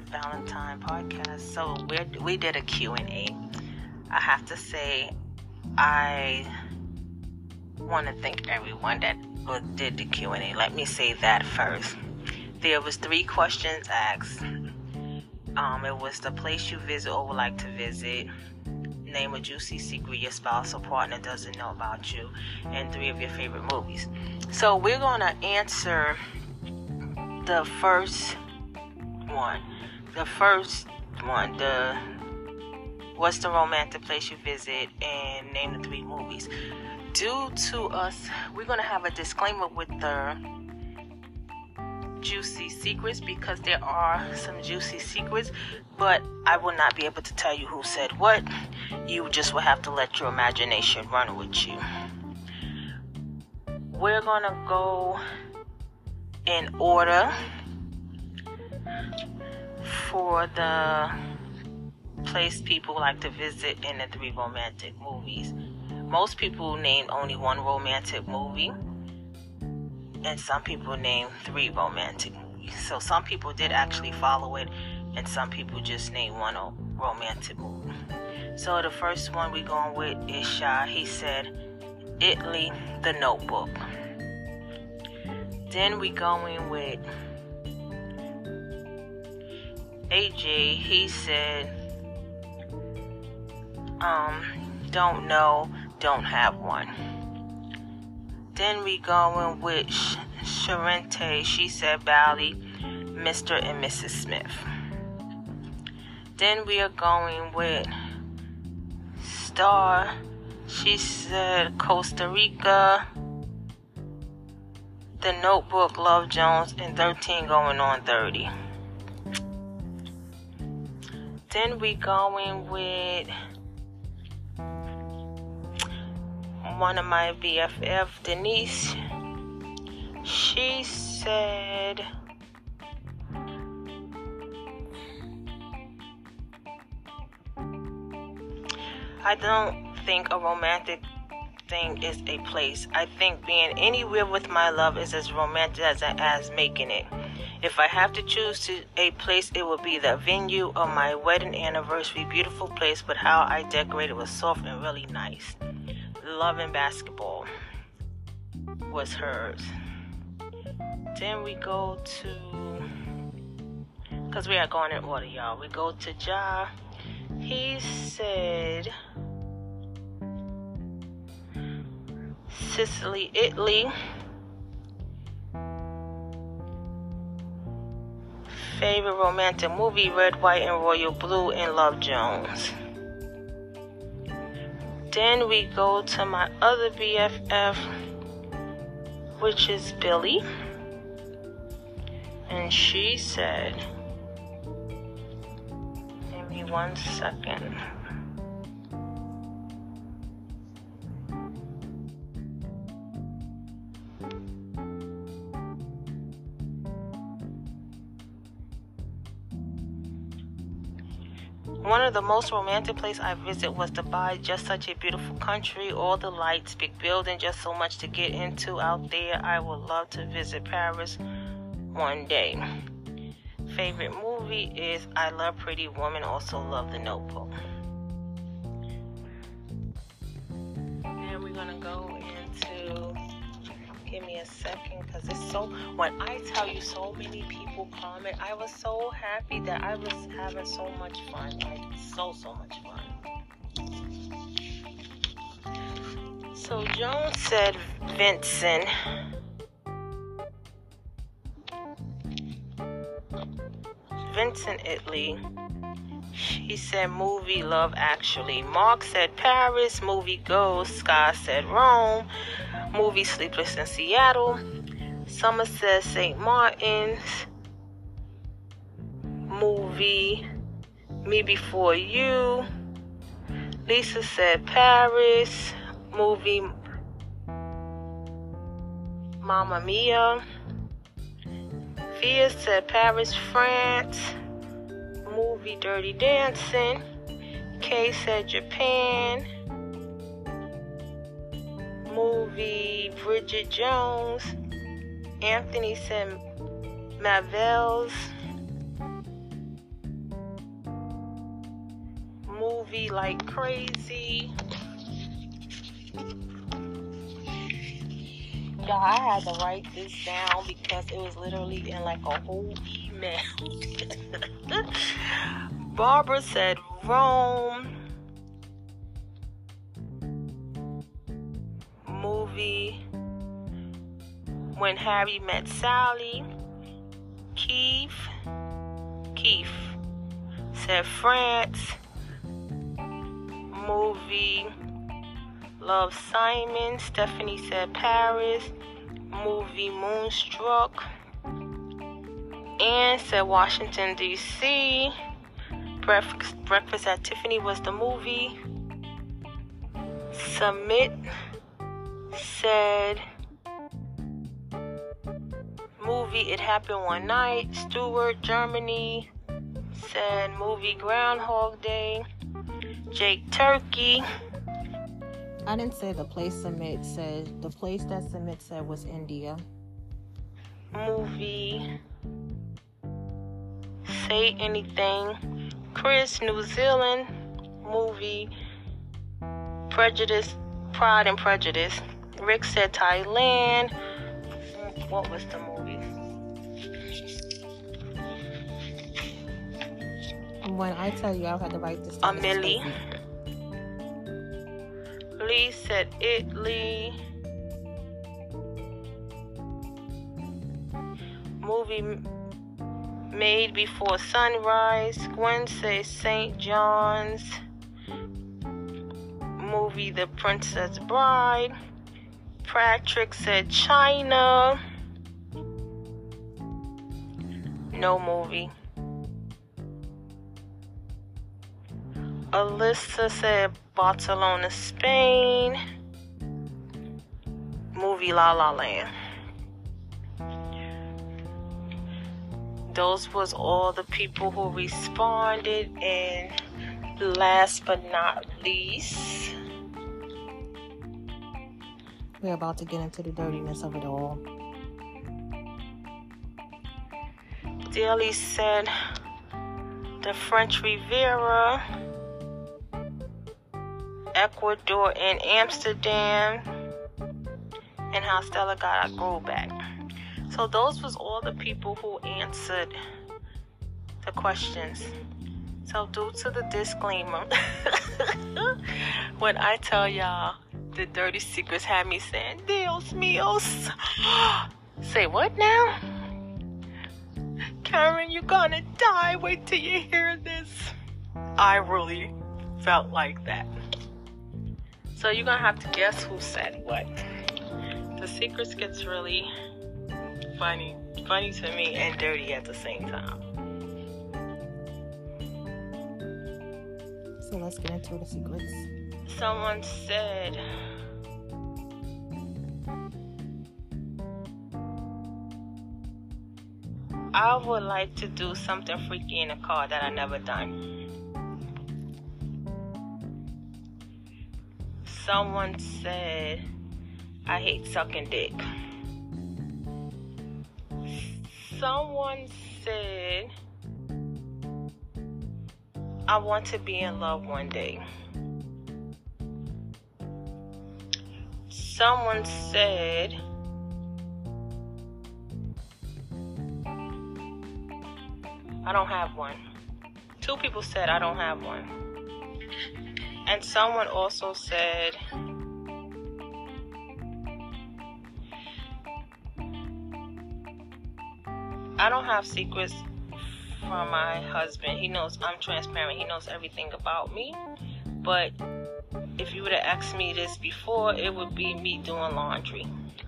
Valentine podcast. So we did a Q&A. I have to say, I want to thank everyone that did the Q&A. Let me say that first. There was 3 questions asked. It was the place you visit or would like to visit, name a juicy secret your spouse or partner doesn't know about you, and 3 of your favorite movies. So we're going to answer the first one. What's the romantic place you visit, and name the 3 movies. Due to us, we're going to have a disclaimer with the juicy secrets, because there are some juicy secrets, but I will not be able to tell you who said what. You just will have to let your imagination run with you. We're going to go in order for the place people like to visit in the 3 romantic movies. Most people name only 1 romantic movie, and some people name 3 romantic movies. So some people did actually follow it, and some people just named 1 romantic movie. So the first one we're going with is Shy. He said Italy, The Notebook. Then we going with AJ. He said don't know, don't have one. Then we going with Sharente. She said Bali, Mr. and Mrs. Smith. Then we are going with Star. She said Costa Rica, The Notebook, Love Jones, and 13 going on 30. Then we going with one of my BFF, Denise. She said I don't think a romantic thing is a place. I think being anywhere with my love is as romantic as making it. If I have to choose a place, it would be the venue of my wedding anniversary. Beautiful place, but how I decorated was soft and really nice. Love and Basketball was hers. Then we go to, because we are going in order, y'all. We go to Ja. He said Sicily, Italy. Favorite romantic movie, Red, White, and Royal Blue, and Love Jones. Then we go to my other BFF, which is Billy. And she said, give me 1 second. One of the most romantic places I visited was Dubai. Just such a beautiful country. All the lights, big building, just so much to get into out there. I would love to visit Paris one day. Favorite movie is I Love Pretty Woman. Also love The Notebook. And we're going to go into... Give me a second, because it's so... When I tell you so many people comment, I was so happy that I was having so much fun. Like, so much fun. So Jones said Vincent. Vincent, Italy. She said movie Love Actually. Mark said Paris. Movie Ghost. Sky said Rome. Movie Sleepless in Seattle. Summer says St. Martin's. Movie Me Before You. Lisa said Paris. Movie Mamma Mia. Fia said Paris, France. Movie Dirty Dancing. Kay said Japan. Movie Bridget Jones. Anthony said Mavels. movie like crazy. Y'all, I had to write this down because it was literally in like a whole email. Barbara said Rome. Movie When Harry Met Sally. Keith said France. Movie Love, Simon. Stephanie said Paris. Movie Moonstruck. Anne said Washington D.C. Breakfast at Tiffany was the movie. Submit said movie It Happened One Night. Stuart, Germany said movie Groundhog Day. Jake, Turkey. I didn't say the place Submit said. The place that Submit said was India. Movie Say Anything. Chris, New Zealand. Movie Pride and Prejudice. Rick said Thailand. What was the movie? When I tell you, I had to write this down. Amelie. Lee said Italy. Movie Made Before Sunrise. Gwen says St. John's. Movie The Princess Bride. Patrick said China. No movie. Alyssa said Barcelona, Spain. Movie La La Land. Those was all the people who responded. And last but not least, we're about to get into the dirtiness of it all. Daly said the French Riviera, Ecuador and Amsterdam, and how Stella got a groove back. So those was all the people who answered the questions. So due to the disclaimer, when I tell y'all the dirty secrets had me saying, Dios míos. Say what now? Karen, you're gonna die. Wait till you hear this. I really felt like that. So you're gonna have to guess who said what. The secrets gets really funny to me and dirty at the same time. So let's get into the secrets. Someone said, I would like to do something freaky in a car that I never done. Someone said, I hate sucking dick. Someone said, I want to be in love one day. Someone said, I don't have one. 2 people said I don't have one. And someone also said, I don't have secrets from my husband. He knows I'm transparent. He knows everything about me. But if you would have asked me this before, it would be me doing laundry.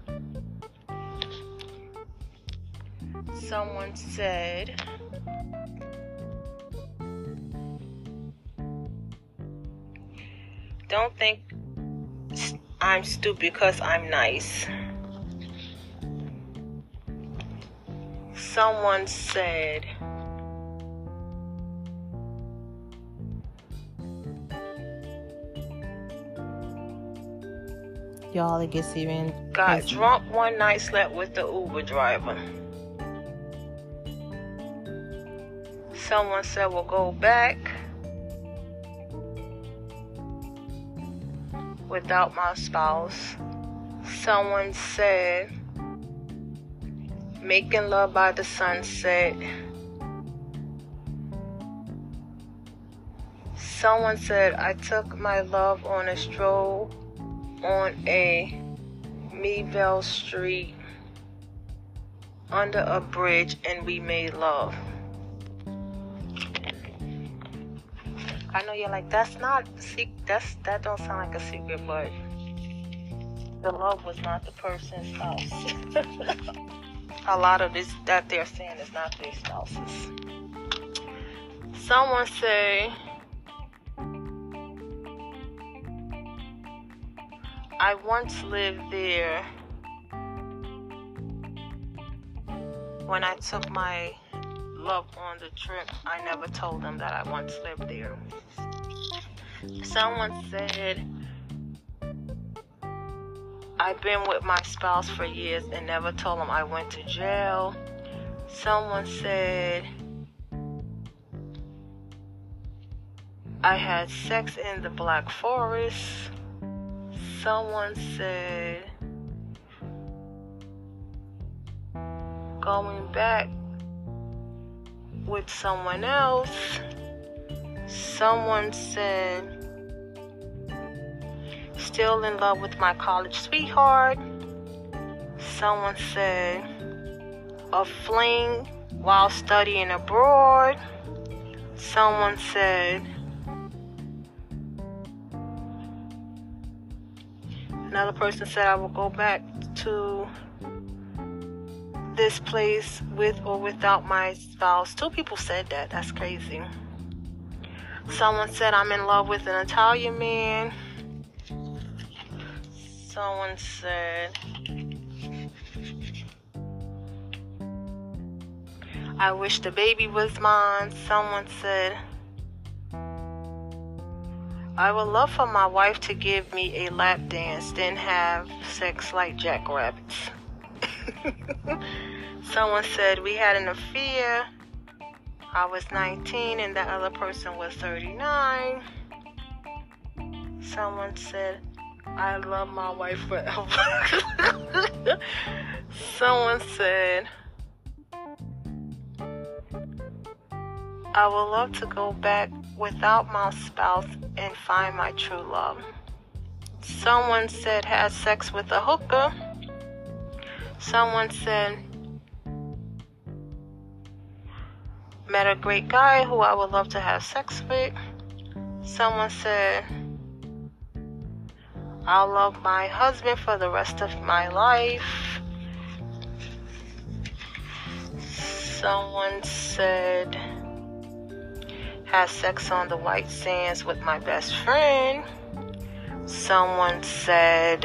Someone said, don't think I'm stupid because I'm nice. Someone said, y'all, it gets even got drunk one night, slept with the Uber driver. Someone said, we'll go back. without my spouse. Someone said, making love by the sunset. Someone said, I took my love on a stroll on a Meadville Street under a bridge and we made love. I know you're like, that don't sound like a secret, but the love was not the person's spouse. A lot of this that they're saying is not their spouses. Someone say, I once lived there. When I took my love on the trip, I never told them that I once lived there. Someone said, I've been with my spouse for years and never told them I went to jail. Someone said, I had sex in the Black Forest. Someone said, going back with someone else. Someone said, still in love with my college sweetheart. Someone said, a fling while studying abroad. Someone said, another person said, I will go back to this place with or without my spouse. 2 people said that. That's crazy. Someone said, I'm in love with an Italian man. Someone said, I wish the baby was mine. Someone said, I would love for my wife to give me a lap dance, then have sex like jackrabbits. Someone said, we had an affair. I was 19 and the other person was 39. Someone said, I love my wife forever. Someone said, I would love to go back without my spouse and find my true love. Someone said, had sex with a hooker. Someone said, met a great guy who I would love to have sex with. Someone said, I'll love my husband for the rest of my life. Someone said, had sex on the white sands with my best friend. Someone said,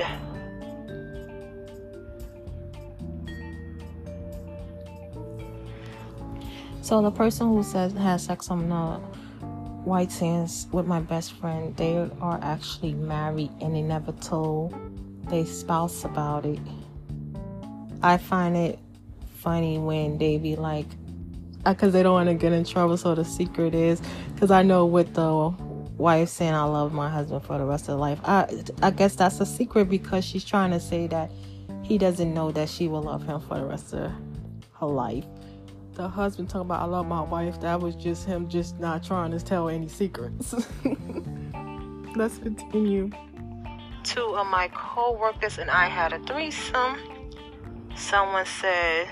So the person who says has sex on the white sands with my best friend, they are actually married and they never told their spouse about it. I find it funny when they be like, because they don't want to get in trouble, so the secret is, because I know with the wife saying I love my husband for the rest of life, I guess that's a secret because she's trying to say that he doesn't know that she will love him for the rest of her life. The husband talking about I love my wife, that was just him just not trying to tell any secrets. Let's continue. 2 of my co-workers and I had a threesome. Someone said,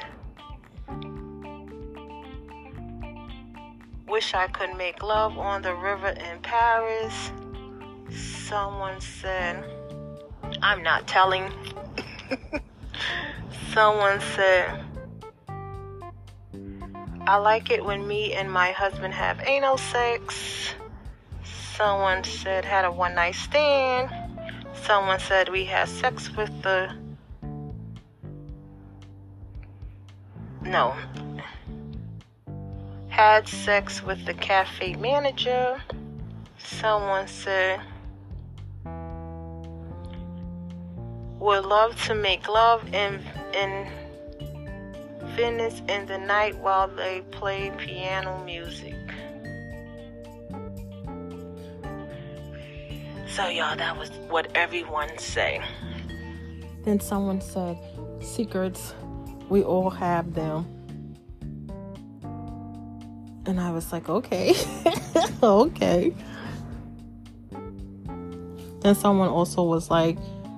wish I could make love on the river in Paris. Someone said, I'm not telling. Someone said, I like it when me and my husband have anal sex. Someone said, had a one-night stand. Someone said, we had sex with had sex with the cafe manager. Someone said, would love to make love in Venice in the night while they play piano music. So, y'all, that was what everyone say. Then someone said, secrets, we all have them. And I was like, okay. Okay. Then someone also was like,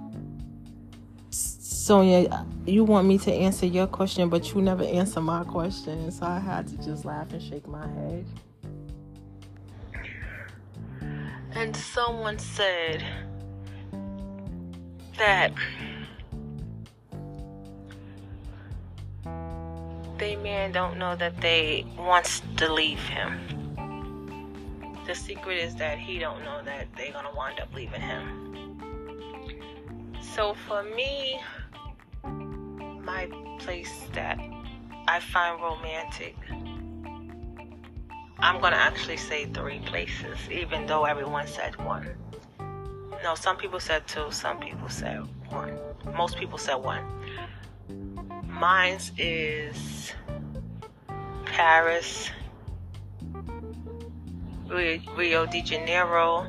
Sonia, you want me to answer your question, but you never answer my question. So I had to just laugh and shake my head. And someone said that they man don't know that they wants to leave him. The secret is that he don't know that they gonna wind up leaving him. So for me, my place that I find romantic, I'm gonna actually say 3 places, even though everyone said 1. No, some people said 2, some people said 1. Most people said 1. Mine's is Paris, Rio de Janeiro,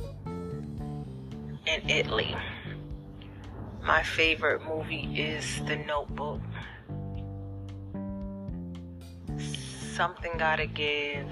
and Italy. My favorite movie is The Notebook. Something Gotta Give.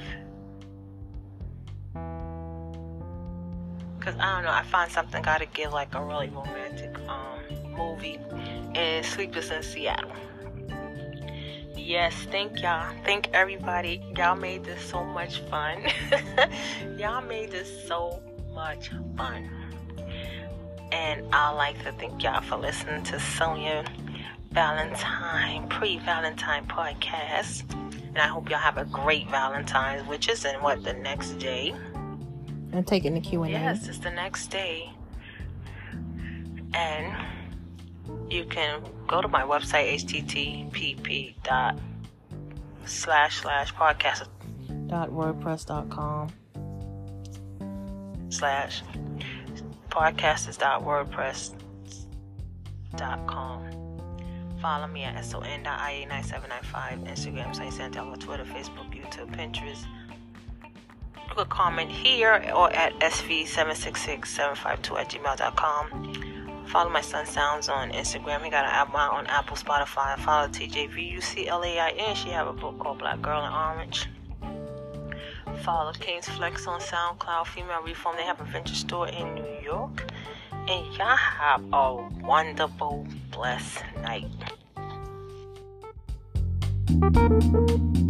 Because I don't know, I find Something Gotta Give like a really romantic movie. And Sleepless in Seattle. Yes, thank y'all. Thank everybody. Y'all made this so much fun. Y'all made this so much fun. And I'd like to thank y'all for listening to Sonia Valentine, pre-Valentine podcast. And I hope y'all have a great Valentine's, which is in the next day. And taking the Q&A. Yes, it's the next day. And you can go to my website, http://podcast.wordpress.com /podcasters.wordpress.com. Follow me at son.ia9795, Instagram, Saint Santiago, Twitter, Facebook, YouTube, Pinterest. You could comment here or at sv766752@gmail.com. Follow my son Sounds on Instagram. He got an album out on Apple, Spotify. Follow TJVUCLAIN. She have a book called Black Girl in Orange. Follow King's Flex on SoundCloud. Female Reform. They have a venture store in New York. And y'all have a wonderful, blessed night.